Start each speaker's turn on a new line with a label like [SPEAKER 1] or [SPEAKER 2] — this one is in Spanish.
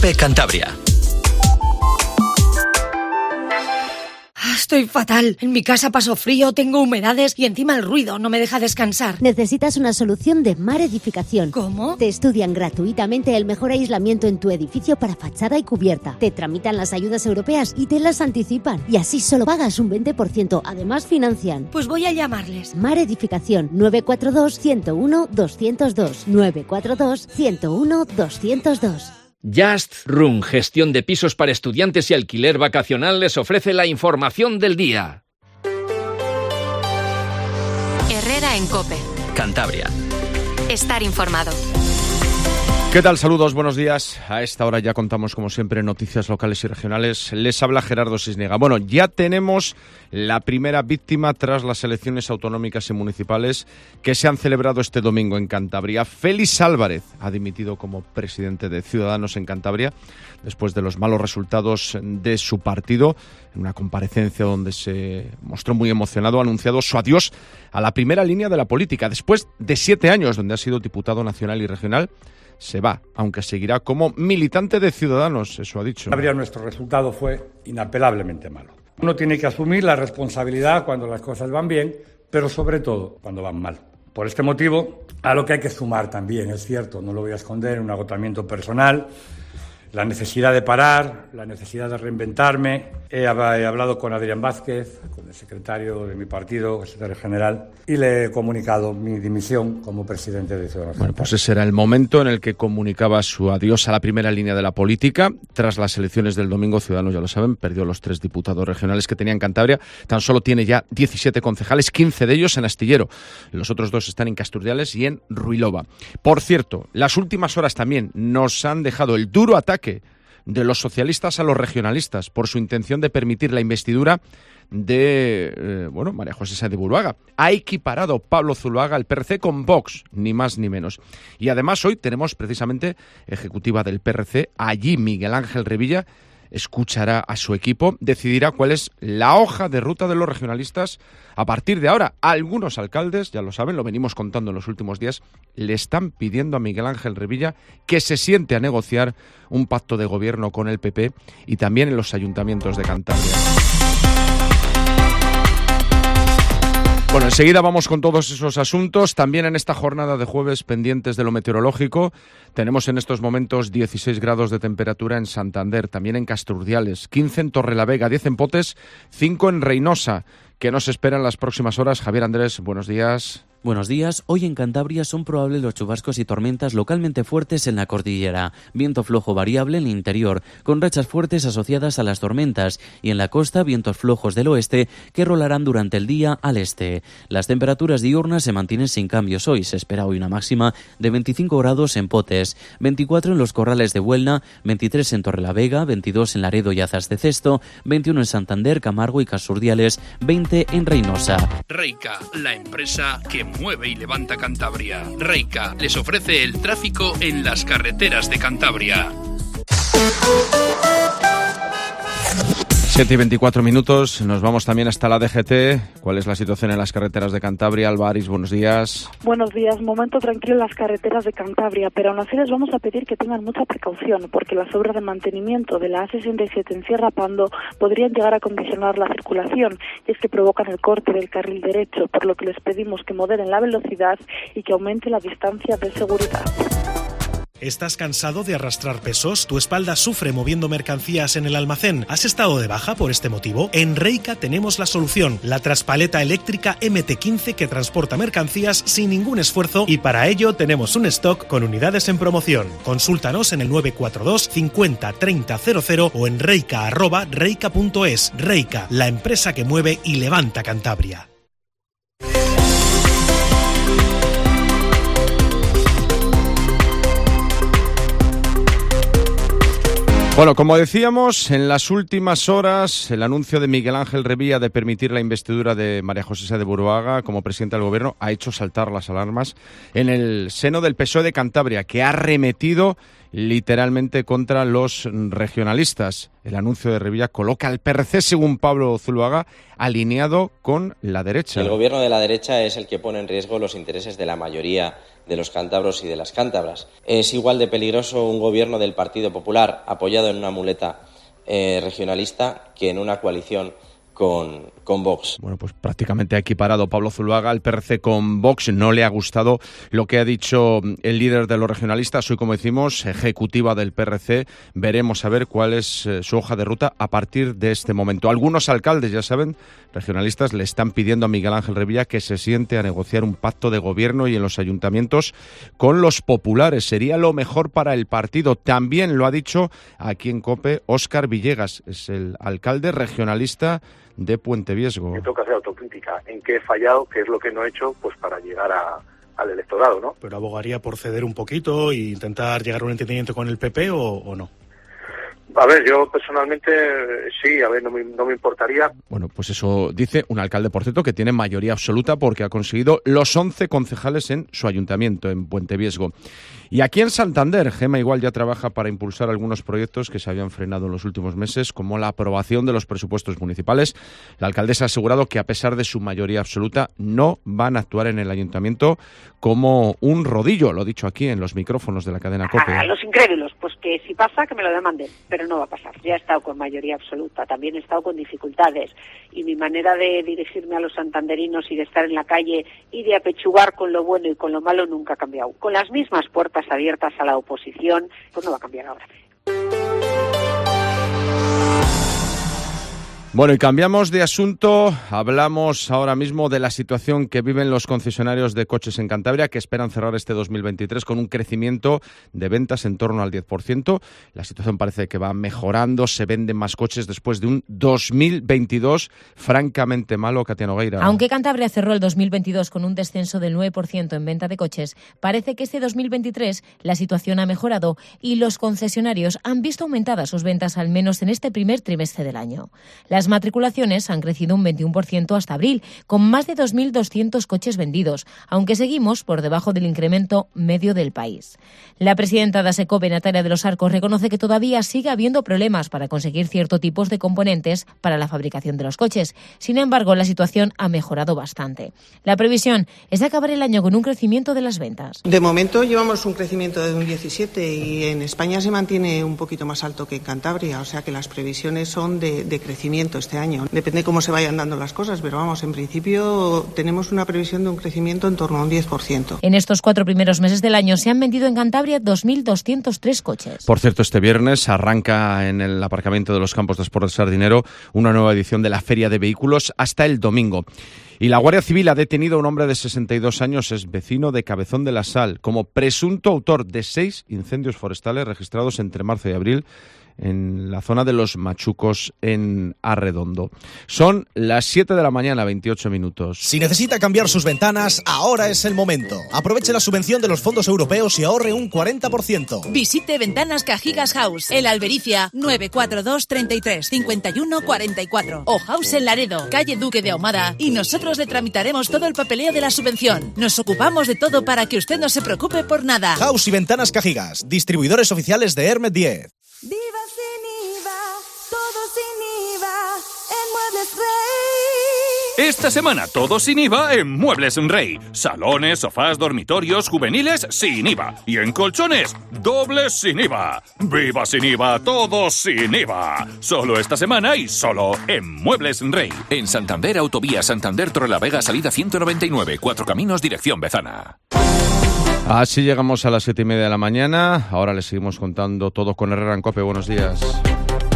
[SPEAKER 1] Cope Cantabria.
[SPEAKER 2] Estoy fatal. En mi casa paso frío, tengo humedades y encima el ruido no me deja descansar.
[SPEAKER 3] Necesitas una solución de Mar Edificación.
[SPEAKER 2] ¿Cómo?
[SPEAKER 3] Te estudian gratuitamente el mejor aislamiento en tu edificio para fachada y cubierta. Te tramitan las ayudas europeas y te las anticipan. Y así solo pagas un 20%. Además financian.
[SPEAKER 2] Pues voy a llamarles.
[SPEAKER 3] Mar Edificación 942-101-202. 942-101-202.
[SPEAKER 4] Just Room, gestión de pisos para estudiantes y alquiler vacacional, les ofrece la información del día.
[SPEAKER 5] Herrera en COPE.
[SPEAKER 1] Cantabria.
[SPEAKER 5] Estar informado.
[SPEAKER 6] ¿Qué tal? Saludos, buenos días. A esta hora ya contamos, como siempre, noticias locales y regionales. Les habla Gerardo Cisniega. Bueno, ya tenemos la primera víctima tras las elecciones autonómicas y municipales que se han celebrado este domingo en Cantabria. Félix Álvarez ha dimitido como presidente de Ciudadanos en Cantabria después de los malos resultados de su partido. En una comparecencia donde se mostró muy emocionado, ha anunciado su adiós a la primera línea de la política. Después de 7 años, donde ha sido diputado nacional y regional, se va, aunque seguirá como militante de Ciudadanos, eso ha dicho.
[SPEAKER 7] Nuestro resultado fue inapelablemente malo. Uno tiene que asumir la responsabilidad cuando las cosas van bien, pero sobre todo cuando van mal. Por este motivo, a lo que hay que sumar también, es cierto, no lo voy a esconder, un agotamiento personal, la necesidad de parar, la necesidad de reinventarme. He hablado con Adrián Vázquez, con el secretario de mi partido, el secretario general, y le he comunicado mi dimisión como presidente de Ciudadanos.
[SPEAKER 6] Bueno, pues ese era el momento en el que comunicaba su adiós a la primera línea de la política. Tras las elecciones del domingo, Ciudadanos, ya lo saben, perdió los 3 diputados regionales que tenía en Cantabria. Tan solo tiene ya 17 concejales, 15 de ellos en Astillero. Los otros 2 están en Casturdiales y en Ruilova. Por cierto, las últimas horas también nos han dejado el duro ataque de los socialistas a los regionalistas por su intención de permitir la investidura de María José Sáenz de Buruaga. Ha equiparado Pablo Zuloaga el PRC con Vox, ni más ni menos. Y además hoy tenemos precisamente ejecutiva del PRC, allí Miguel Ángel Revilla escuchará a su equipo, decidirá cuál es la hoja de ruta de los regionalistas a partir de ahora. Algunos alcaldes, ya lo saben, lo venimos contando en los últimos días, le están pidiendo a Miguel Ángel Revilla que se siente a negociar un pacto de gobierno con el PP y también en los ayuntamientos de Cantabria. Bueno, enseguida vamos con todos esos asuntos. También en esta jornada de jueves, pendientes de lo meteorológico, tenemos en estos momentos 16 grados de temperatura en Santander, también en Casturdiales, 15 en Torrelavega, 10 en Potes, 5 en Reynosa. ¿Qué nos esperan las próximas horas? Javier Andrés, buenos días.
[SPEAKER 8] Buenos días. Hoy en Cantabria son probables los chubascos y tormentas localmente fuertes en la cordillera. Viento flojo variable en el interior, con rachas fuertes asociadas a las tormentas. Y en la costa, vientos flojos del oeste que rolarán durante el día al este. Las temperaturas diurnas se mantienen sin cambios hoy. Se espera hoy una máxima de 25 grados en Potes, 24 en los Corrales de Buelna, 23 en Torrelavega, 22 en Laredo y Azas de Cesto, 21 en Santander, Camargo y Casurdiales, 20 en Reynosa.
[SPEAKER 9] Reica, la empresa que mueve y levanta Cantabria. Reica les ofrece el tráfico en las carreteras de Cantabria.
[SPEAKER 6] 7:24, nos vamos también hasta la DGT. ¿Cuál es la situación en las carreteras de Cantabria? Alba Aris, buenos días.
[SPEAKER 10] Buenos días, momento tranquilo en las carreteras de Cantabria, pero aún así les vamos a pedir que tengan mucha precaución, porque las obras de mantenimiento de la A67 en Sierra Pando podrían llegar a condicionar la circulación, y es que provocan el corte del carril derecho, por lo que les pedimos que moderen la velocidad y que aumente la distancia de seguridad.
[SPEAKER 11] ¿Estás cansado de arrastrar pesos? ¿Tu espalda sufre moviendo mercancías en el almacén? ¿Has estado de baja por este motivo? En Reica tenemos la solución, la traspaleta eléctrica MT15 que transporta mercancías sin ningún esfuerzo, y para ello tenemos un stock con unidades en promoción. Consúltanos en el 942 50 30 00 o en reica@reica.es. Reica, la empresa que mueve y levanta Cantabria.
[SPEAKER 6] Bueno, como decíamos, en las últimas horas, el anuncio de Miguel Ángel Revilla de permitir la investidura de María José Sáenz de Buruaga como presidenta del Gobierno ha hecho saltar las alarmas en el seno del PSOE de Cantabria, que ha arremetido literalmente contra los regionalistas. El anuncio de Revilla coloca al PRC, según Pablo Zuloaga, alineado con la derecha.
[SPEAKER 12] El gobierno de la derecha es el que pone en riesgo los intereses de la mayoría
[SPEAKER 1] de los cántabros y de las cántabras. Es igual de peligroso un gobierno del Partido Popular apoyado en una muleta regionalista que en una coalición con Vox.
[SPEAKER 6] Bueno, pues prácticamente ha equiparado Pablo Zuluaga el PRC con Vox. No le ha gustado lo que ha dicho el líder de los regionalistas. Hoy, como decimos, ejecutiva del PRC. Veremos a ver cuál es su hoja de ruta a partir de este momento. Algunos alcaldes, ya saben, regionalistas, le están pidiendo a Miguel Ángel Revilla que se siente a negociar un pacto de gobierno y en los ayuntamientos con los populares. Sería lo mejor para el partido. También lo ha dicho aquí en COPE Óscar Villegas, es el alcalde regionalista de Puente Viesgo.
[SPEAKER 12] Yo tengo que hacer autocrítica en qué he fallado, qué es lo que no he hecho, pues para llegar al electorado, ¿no?
[SPEAKER 11] ¿Pero abogaría por ceder un poquito e intentar llegar a un entendimiento con el PP o no?
[SPEAKER 12] A ver, yo personalmente sí, a ver, no me importaría.
[SPEAKER 6] Bueno, pues eso dice un alcalde, por cierto, que tiene mayoría absoluta porque ha conseguido los 11 concejales en su ayuntamiento, en Puente Viesgo. Y aquí en Santander, Gema igual ya trabaja para impulsar algunos proyectos que se habían frenado en los últimos meses, como la aprobación de los presupuestos municipales. La alcaldesa ha asegurado que a pesar de su mayoría absoluta no van a actuar en el ayuntamiento como un rodillo, lo he dicho aquí en los micrófonos de la cadena COPE.
[SPEAKER 13] A los incrédulos, pues que si pasa que me lo demanden, pero no va a pasar. Ya he estado con mayoría absoluta, también he estado con dificultades y mi manera de dirigirme a los santanderinos y de estar en la calle y de apechugar con lo bueno y con lo malo nunca ha cambiado. Con las mismas puertas abiertas a la oposición, pues no va a cambiar ahora.
[SPEAKER 6] Bueno, y cambiamos de asunto. Hablamos ahora mismo de la situación que viven los concesionarios de coches en Cantabria, que esperan cerrar este 2023 con un crecimiento de ventas en torno al 10%. La situación parece que va mejorando, se venden más coches después de un 2022 francamente malo, Katia Nogueira.
[SPEAKER 14] Aunque Cantabria cerró el 2022 con un descenso del 9% en venta de coches, parece que este 2023 la situación ha mejorado y los concesionarios han visto aumentadas sus ventas al menos en este primer trimestre del año. Las matriculaciones han crecido un 21% hasta abril, con más de 2.200 coches vendidos, aunque seguimos por debajo del incremento medio del país. La presidenta de ASECOPE, Natalia de los Arcos, reconoce que todavía sigue habiendo problemas para conseguir ciertos tipos de componentes para la fabricación de los coches. Sin embargo, la situación ha mejorado bastante. La previsión es de acabar el año con un crecimiento de las ventas.
[SPEAKER 15] De momento llevamos un crecimiento de un 17% y en España se mantiene un poquito más alto que en Cantabria, o sea que las previsiones son de crecimiento este año. Depende cómo se vayan dando las cosas, pero vamos, en principio tenemos una previsión de un crecimiento en torno a un 10%.
[SPEAKER 14] En estos 4 primeros meses del año se han vendido en Cantabria 2.203 coches.
[SPEAKER 6] Por cierto, este viernes arranca en el aparcamiento de los Campos de Sport del Sardinero una nueva edición de la Feria de Vehículos hasta el domingo. Y la Guardia Civil ha detenido a un hombre de 62 años, es vecino de Cabezón de la Sal, como presunto autor de 6 incendios forestales registrados entre marzo y abril en la zona de Los Machucos, en Arredondo. Son las 7 de la mañana, 28 minutos.
[SPEAKER 16] Si necesita cambiar sus ventanas, ahora es el momento. Aproveche la subvención de los fondos europeos y ahorre un 40%.
[SPEAKER 17] Visite Ventanas Cajigas House, en Albericia, 942 33 51 44. O House en Laredo, calle Duque de Ahumada, y nosotros le tramitaremos todo el papeleo de la subvención. Nos ocupamos de todo para que usted no se preocupe por nada.
[SPEAKER 16] House y Ventanas Cajigas, distribuidores oficiales de Hermet 10.
[SPEAKER 18] Viva sin IVA, todo sin IVA, en Muebles Rey.
[SPEAKER 19] Esta semana todo sin IVA en Muebles Rey. Salones, sofás, dormitorios, juveniles sin IVA. Y en colchones, dobles sin IVA. Viva sin IVA, todo sin IVA. Solo esta semana y solo en Muebles Rey.
[SPEAKER 20] En Santander, Autovía Santander Torrelavega, salida 199, 4 Caminos, dirección Bezana.
[SPEAKER 6] Así llegamos a las 7:30 de la mañana. Ahora les seguimos contando todo con Herrera en COPE. Buenos días.